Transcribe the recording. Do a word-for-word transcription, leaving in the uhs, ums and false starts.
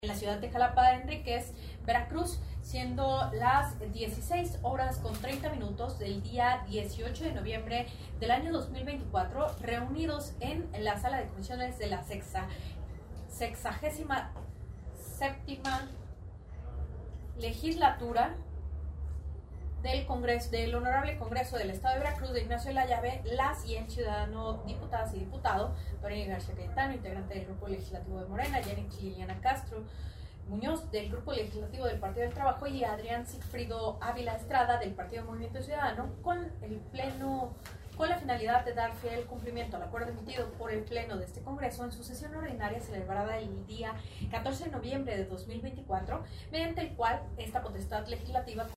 en la ciudad de Jalapa de Enríquez, Veracruz, siendo las dieciséis horas con treinta minutos del día dieciocho de noviembre del año dos mil veinticuatro, reunidos en la sala de comisiones de la sexa, sexagésima séptima legislatura del Congreso, del Honorable Congreso del Estado de Veracruz de Ignacio de la Llave, las y el ciudadano diputadas y diputado, Tony García Cayetano, integrante del Grupo Legislativo de Morena, Yanix Liliana Castro Muñoz, del Grupo Legislativo del Partido del Trabajo, y Adrián Sigfrido Ávila Estrada, del Partido Movimiento Ciudadano, con el pleno, con la finalidad de dar fiel cumplimiento al acuerdo emitido por el Pleno de este Congreso en su sesión ordinaria celebrada el día catorce de noviembre de dos mil veinticuatro, mediante el cual esta potestad legislativa